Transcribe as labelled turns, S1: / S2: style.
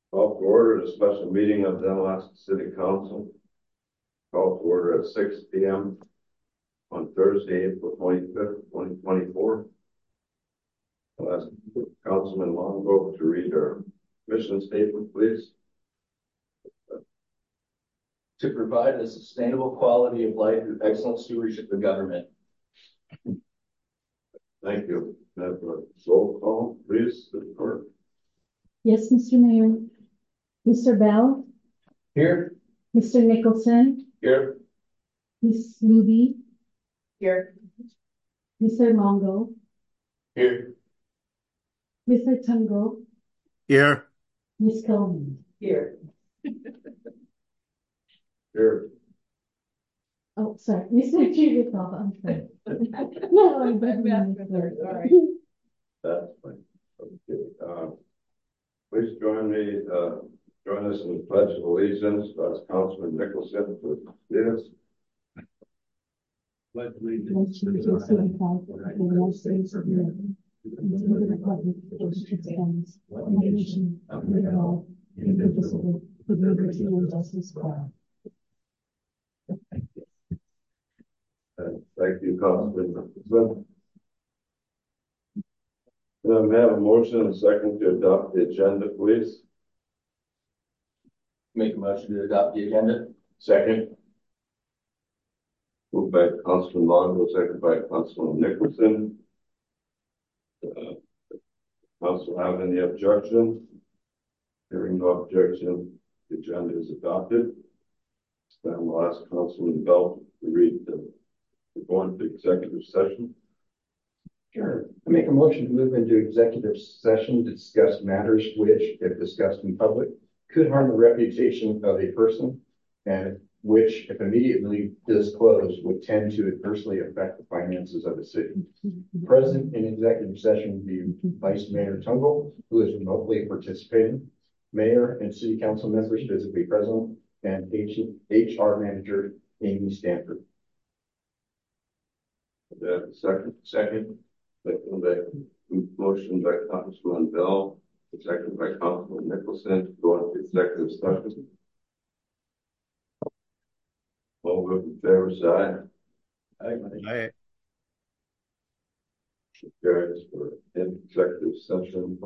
S1: Call to order a special meeting of the Alaska City Council. Call to order at 6 p.m. on Thursday, April 25th, 2024. I'll ask Councilman Longo to read our mission statement, please.
S2: To provide a sustainable quality of life through excellent stewardship of government.
S1: Thank you. Have a roll call, please, the clerk.
S3: Yes, Mr. Mayor. Mr. Bell?
S2: Here.
S3: Mr. Nicholson?
S2: Here.
S3: Ms. Luby?
S4: Here.
S3: Mr. Longo?
S2: Here.
S3: Mr. Tungo?
S5: Here.
S3: Ms. Coleman?
S4: Here.
S1: Here.
S3: Oh, sorry. Mr. Chirikov, I'm sorry. No, I'm
S4: All right.
S1: That's fine. Okay. Please join us in the Pledge of Allegiance. That's Councilman Nicholson for this.
S3: Pledge allegiance to the flag of the United States of America and to the republic for which it stands, one nation under God, indivisible, with liberty and justice for all.
S1: Thank you, Councilman. May I have a motion and a second to adopt the agenda, please?
S2: Make a motion to adopt the agenda.
S1: Second. Moved by Councilman Longo, second by Councilman Nicholson. Council have any objection? Hearing no objection, the agenda is adopted. Then we'll ask Councilman Bell to read go into executive session.
S6: Sure. I make a motion to move into executive session to discuss matters which, if discussed in public, could harm the reputation of a person and which, if immediately disclosed, would tend to adversely affect the finances of the city. Present in executive session will be Vice Mayor Tungle, who is remotely participating, Mayor and City Council members physically present, and HR Manager Amy Stanford.
S1: Second. Motion by Councilman Bell, second by Councilman Nicholson to go into executive session. All those in favor say aye.
S5: Aye.
S1: Carries for executive session.